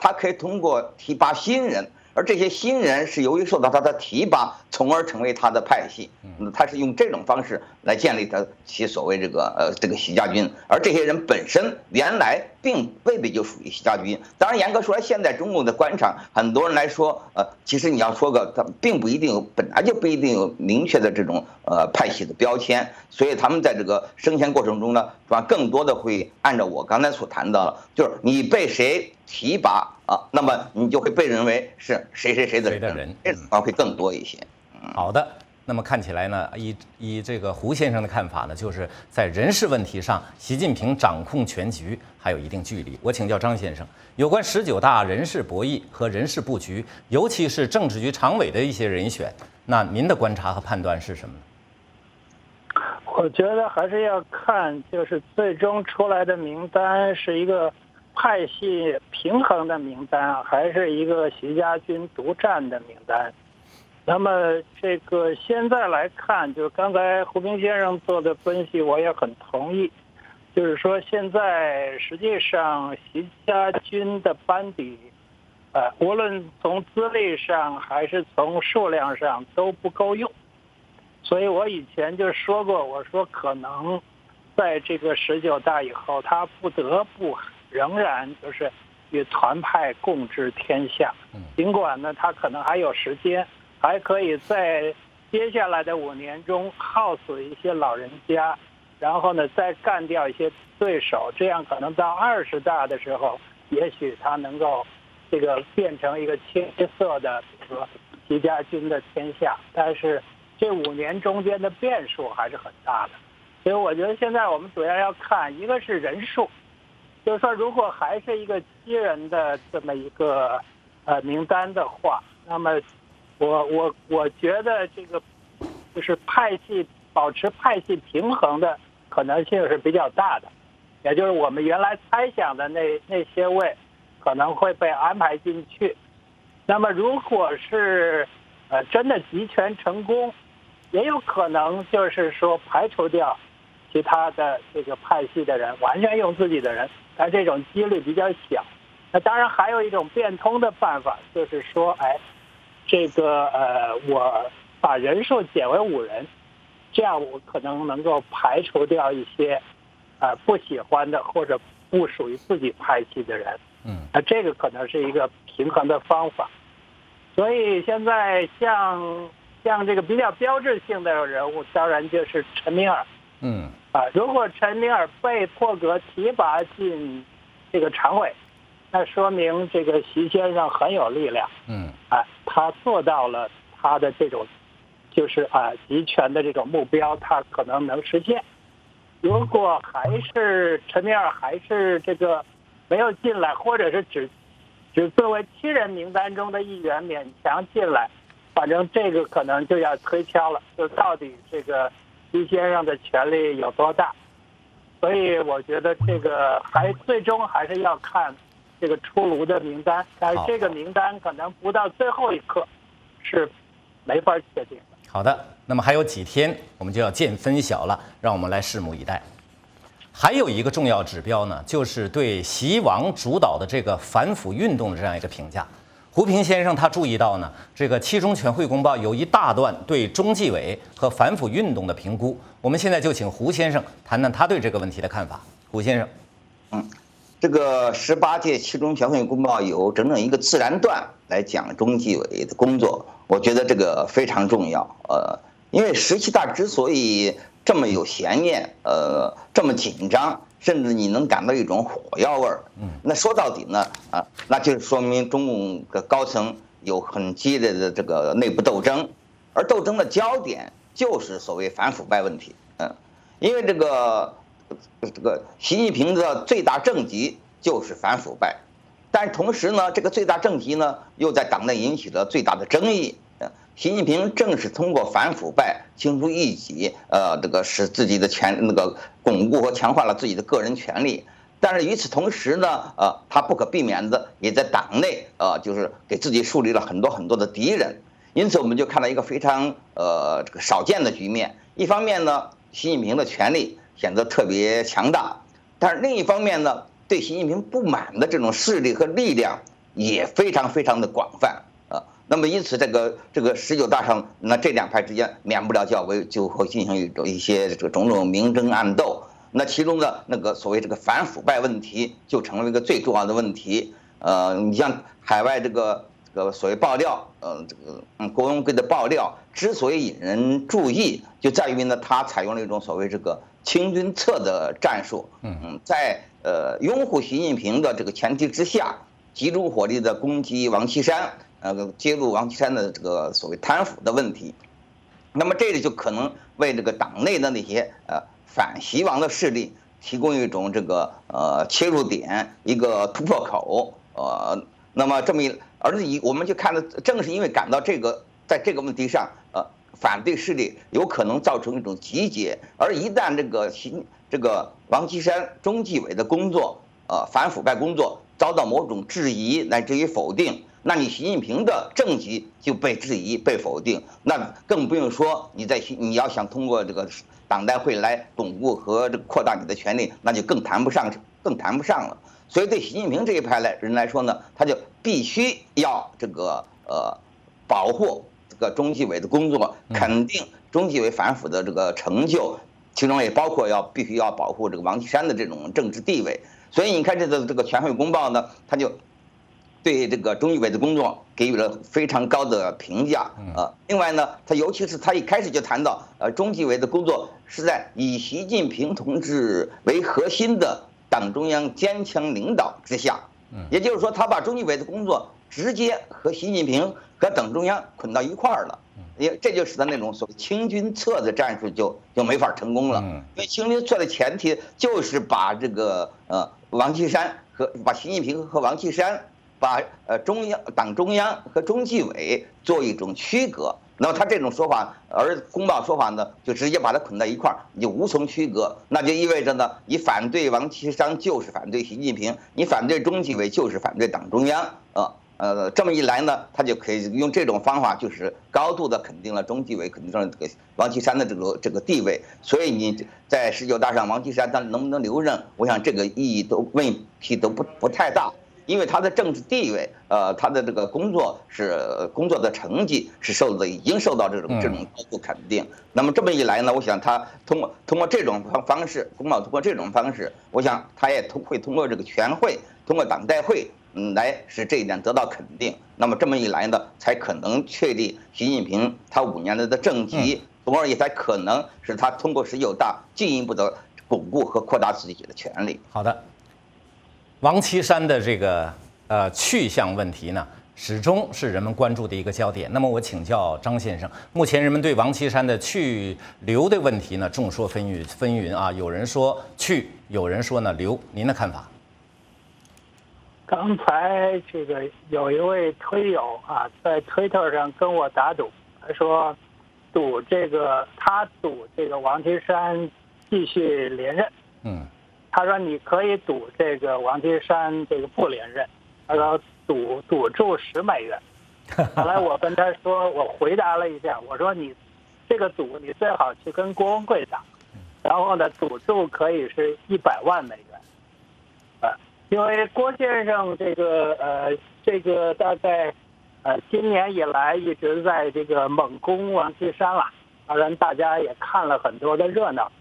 他可以通过提拔新人，而这些新人是由于受到他的提拔，从而成为他的派系。他是用这种方式来建立其所谓这个习家军，而这些人本身原来并未必就属于习家军。当然，严格说来，现在中共的官场，很多人来说，其实你要说他并不一定有，本来就不一定有明确的这种派系的标签，所以他们在这个升迁过程中呢，是吧？更多的会按照我刚才所谈到的，就是你被谁提拔啊，那么你就会被认为是谁的人，这种会更多一些。 好的。那么看起来呢，以这个胡先生的看法呢，就是在人事问题上，习近平掌控全局还有一定距离。我请教张先生，有关19大人事博弈和人事布局，尤其是政治局常委的一些人选，那您的观察和判断是什么呢？ 我觉得还是要看，就是最终出来的名单是一个派系平衡的名单，还是一个习家军独占的名单。那么这个现在来看，就是刚才胡平先生做的分析，我也很同意。就是说，现在实际上习家军的班底，无论从资历上还是从数量上都不够用。所以我以前就说过，我说可能在这个19大以后，他不得不仍然就是与团派共治天下。尽管呢，他可能还有时间。还可以在接下来的5年中耗死一些老人家，然后呢再干掉一些对手，这样可能到20大的时候，也许他能够这个变成一个青色的，比如说习家军的天下。但是这5年中间的变数还是很大的，所以我觉得现在我们主要看一个是人数，就是说如果还是一个7人的这么一个名单的话，那么我觉得这个就是保持派系平衡的可能性是比较大的，也就是我们原来猜想的那些位可能会被安排进去。那么如果是真的集权成功，也有可能就是说排除掉其他的这个派系的人，完全用自己的人，但这种几率比较小。那当然还有一种变通的办法，就是说这个我把人数减为5人，这样我可能能够排除掉一些不喜欢的或者不属于自己派系的人。那这个可能是一个平衡的方法。所以现在像这个比较标志性的人物，当然就是陈明尔。如果陈明尔被破格提拔进这个常委，那说明这个习先生很有力量。他做到了他的这种就是集权的这种目标，他可能能实现。如果还是陈明尔还是这个没有进来，或者是只作为7人名单中的一员勉强进来，反正这个可能就要推敲了，就到底这个习先生的权力有多大。所以我觉得这个最终还是要看这个出炉的名单，但是这个名单可能不到最后一刻是没法确定的。 好的，那么还有几天我们就要见分晓了，让我们来拭目以待。还有一个重要指标呢，就是对习王主导的这个反腐运动的这样一个评价。胡平先生他注意到呢，这个7中全会公报有一大段对中纪委和反腐运动的评估。我们现在就请胡先生谈谈他对这个问题的看法。胡先生， 这个18届7中全会公报有整整一个自然段来讲中纪委的工作，我觉得这个非常重要。因为17大之所以这么有悬念，这么紧张，甚至你能感到一种火药味儿。那说到底呢，那就是说明中共的高层有很激烈的这个内部斗争，而斗争的焦点就是所谓反腐败问题。因为这个习近平的最大政绩就是反腐败，但同时呢，这个最大政绩呢又在党内引起了最大的争议。习近平正是通过反腐败清除异己，这个使自己的巩固和强化了自己的个人权利。但是与此同时呢，他不可避免的也在党内就是给自己树立了很多的敌人。因此我们就看到一个非常这个少见的局面。一方面呢，习近平的权力显得特别强大，但是另一方面呢，对习近平不满的这种势力和力量也非常非常的广泛那么因此这个19大上，那这两派之间免不了就会进行一些这个种种明争暗斗。那其中的那个所谓这个反腐败问题就成为一个最重要的问题。你像海外这个所谓爆料，郭文贵的爆料之所以引人注意，就在于呢，他采用了一种所谓这个清君侧的战术。在拥护习近平的这个前提之下，集中火力的攻击王岐山，揭露王岐山的这个所谓贪腐的问题。那么这个就可能为这个党内的那些反习王的势力提供一种这个切入点，一个突破口。那么这么我们就看到，正是因为感到在这个问题上，反对势力有可能造成一种集结，而一旦这个王岐山、中纪委的工作，反腐败工作遭到某种质疑乃至于否定，那你习近平的政绩就被质疑、被否定，那更不用说你要想通过这个党代会来巩固和扩大你的权利，那就更谈不上了。所以对习近平这一派人来说呢，他就必须要这个保护这个中纪委的工作，肯定中纪委反腐的这个成就，其中也包括必须要保护这个王岐山的这种政治地位。所以你看这个全会公报呢，他就对这个中纪委的工作给予了非常高的评价。另外呢，尤其是他一开始就谈到，中纪委的工作是在以习近平同志为核心的党中央坚强领导之下，也就是说，他把中纪委的工作直接和习近平和党中央捆到一块儿了，这就使得那种所谓清君侧的战术就没法成功了。因为清君侧的前提就是把这个王岐山把习近平和王岐山，把党中央和中纪委做一种区隔。那么他这种说法，而公报说法呢，就直接把它捆在一块儿，你就无从区隔。那就意味着呢，你反对王岐山就是反对习近平，你反对中纪委就是反对党中央。这么一来呢，他就可以用这种方法，就是高度的肯定了中纪委，肯定了这个王岐山的这个地位。所以你在19大上，王岐山他能不能留任，我想这个问题都不太大。因为他的政治地位，他的这个工作的成绩已经受到这种高度肯定。那么这么一来呢，我想他通过这种方式，公报通过这种方式，我想他也会通过这个全会，通过党代会，来使这一点得到肯定。那么这么一来呢，才可能确立习近平他5年来的政绩，从而也才可能使他通过19大进一步的巩固和扩大自己的权利。 好的。王岐山的这个去向问题呢，始终是人们关注的一个焦点。那么我请教张先生，目前人们对王岐山的去留的问题呢，众说纷纭啊，有人说去，有人说呢留，您的看法？ 刚才这个有一位推友啊，在推特上跟我打赌，他说他赌这个王岐山继续连任。他说你可以赌这个王岐山这个不连任，他说赌注10美元。后来我跟他说，我回答了一下，我说你这个赌你最好去跟郭文贵打，然后呢赌注可以是100万美元。因为郭先生这个大概今年以来一直在这个猛攻王岐山了，当然大家也看了很多的热闹。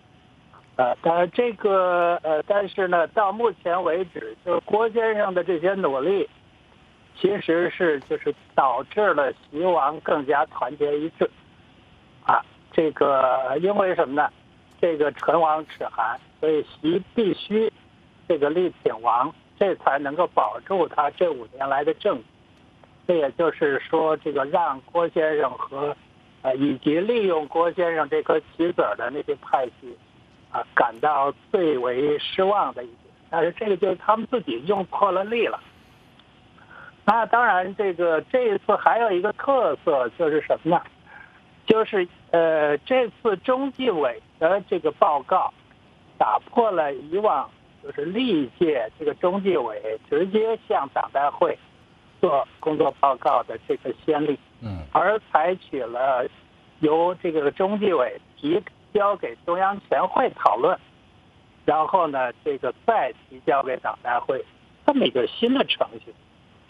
但是呢，到目前为止，就是郭先生的这些努力，其实就是导致了习王更加团结一致。这个因为什么呢？这个唇亡齿寒，所以习必须这个力挺王，这才能够保住他这5年来的政绩。这也就是说，这个让郭先生和以及利用郭先生这颗棋子的那些派系。感到最为失望的一点，但是这个就是他们自己用错了力了。那当然，这一次还有一个特色就是什么呢？就是这次中纪委的这个报告，打破了以往就是历届这个中纪委直接向党代会做工作报告的这个先例，而采取了由这个中纪委提交给中央全会讨论，然后呢，这个再提交给党代会，这么一个新的程序。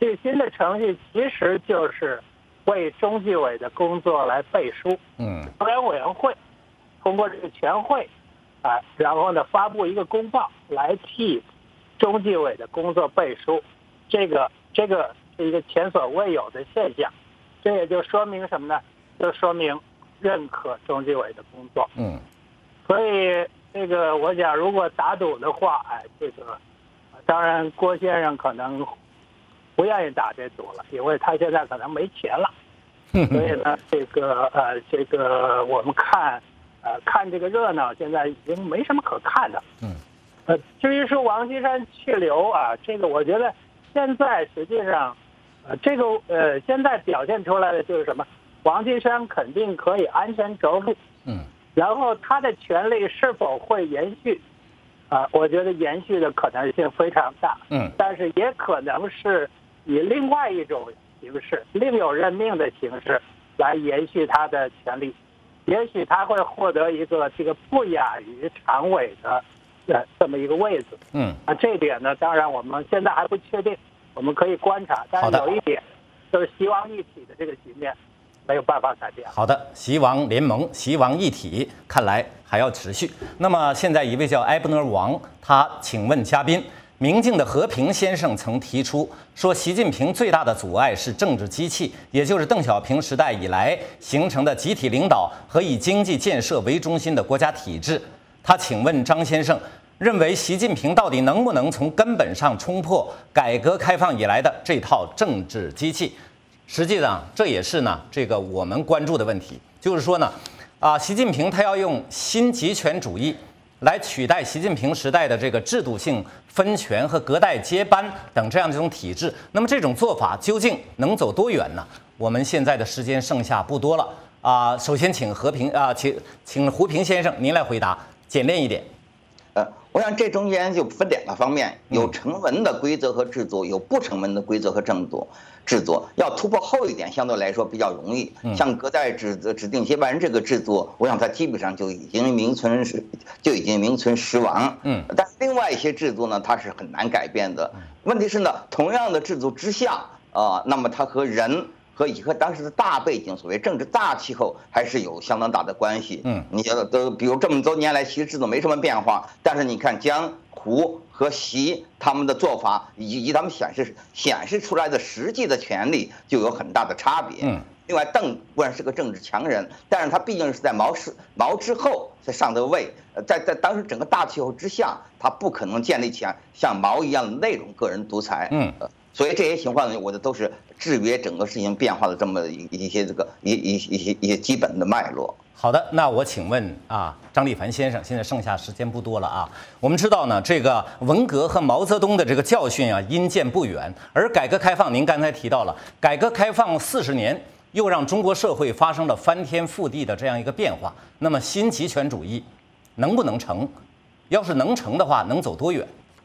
这个新的程序其实就是为中纪委的工作来背书。中央委员会通过这个全会然后呢发布一个公报来替中纪委的工作背书，这个是一个前所未有的现象。这也就说明什么呢？就说明认可中纪委的工作。所以这个我想，如果打赌的话，这个当然郭先生可能不愿意打这赌了，因为他现在可能没钱了。所以呢，这个我们看这个热闹，现在已经没什么可看的。至于说王岐山去留这个我觉得现在实际上，现在表现出来的就是什么？王岐山肯定可以安全着陆。然后他的权力是否会延续？我觉得延续的可能性非常大。但是也可能是以另外一种形式，另有任命的形式来延续他的权利。也许他会获得一个这个不亚于常委的这么一个位置。这一点呢，当然我们现在还不确定，我们可以观察。但是有一点，就是习王一体的这个局面没有办法改变。 好的，习王联盟、习王一体，看来还要持续。那么现在一位叫埃布纳王，他请问嘉宾，明镜的和平先生曾提出说，习近平最大的阻碍是政治机器，也就是邓小平时代以来形成的集体领导和以经济建设为中心的国家体制。他请问张先生，认为习近平到底能不能从根本上冲破改革开放以来的这套政治机器？实际上，这也是呢这个我们关注的问题，就是说呢，习近平他要用新集权主义来取代习近平时代的这个制度性分权和隔代接班等这样一种体制。那么这种做法究竟能走多远呢？我们现在的时间剩下不多了首先请请胡平先生您来回答，简练一点。 我想这中间就分2个方面，有成文的规则和制度，有不成文的规则和制度。要突破后一点，相对来说比较容易。像隔代指定接班人这个制度，我想它基本上就已经名存实亡。但是另外一些制度呢，它是很难改变的。问题是呢，同样的制度之下那么它和人和当时的大背景，所谓政治大气候，还是有相当大的关系。你比如这么多年来，其实制度没什么变化，但是你看江、胡和习他们的做法，以及他们显示出来的实际的权利，就有很大的差别。另外，邓固然是个政治强人，但是他毕竟是在毛之后才上的位，在当时整个大气候之下，他不可能建立起像毛一样的那种个人独裁。所以这些情况呢，我的都是制约整个事情变化的这么一些基本的脉络。 好的，那我请问张立凡先生，现在剩下时间不多了我们知道呢，这个文革和毛泽东的这个教训因见不远，而改革开放您刚才提到了，改革开放40年又让中国社会发生了翻天覆地的这样一个变化。那么新集权主义能不能成？要是能成的话，能走多远？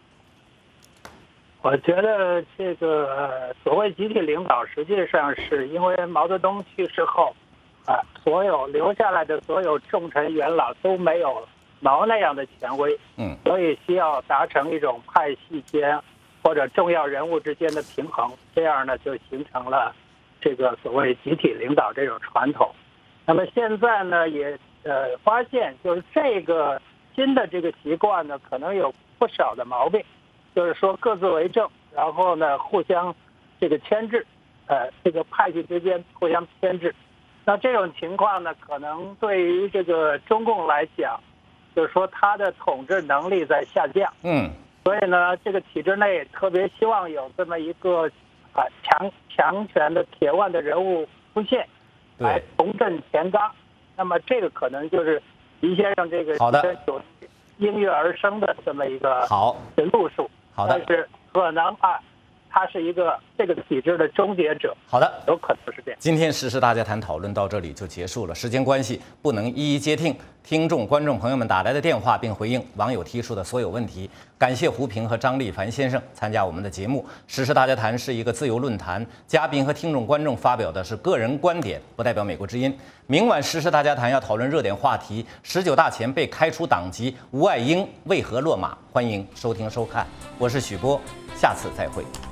我觉得这个所谓集体领导，实际上是因为毛泽东去世后，所有留下来的所有重臣元老都没有毛那样的权威，所以需要达成一种派系间或者重要人物之间的平衡，这样呢就形成了这个所谓集体领导这种传统。那么现在呢也发现，就是这个新的这个习惯呢，可能有不少的毛病。就是说各自为政，然后呢互相这个牵制，这个派系之间互相牵制。那这种情况呢，可能对于这个中共来讲，就是说他的统治能力在下降。所以呢，这个体制内特别希望有这么一个强权的铁腕的人物出现，来重振前纲。那么这个可能就是习先生这个应运而生的这么一个路数。 好的， 但是可能他是一个这个体制的终结者。 好的， 有可能是这样。 今天时事大家谈讨论到这里就结束了，时间关系不能一一接听听众观众朋友们打来的电话，并回应网友提出的所有问题。感谢胡平和张立凡先生参加我们的节目。时事大家谈是一个自由论坛，嘉宾和听众观众发表的是个人观点，不代表美国之音。明晚时事大家谈要讨论热点话题：19大前被开除党籍吴爱英为何落马？欢迎收听收看，我是许波，下次再会。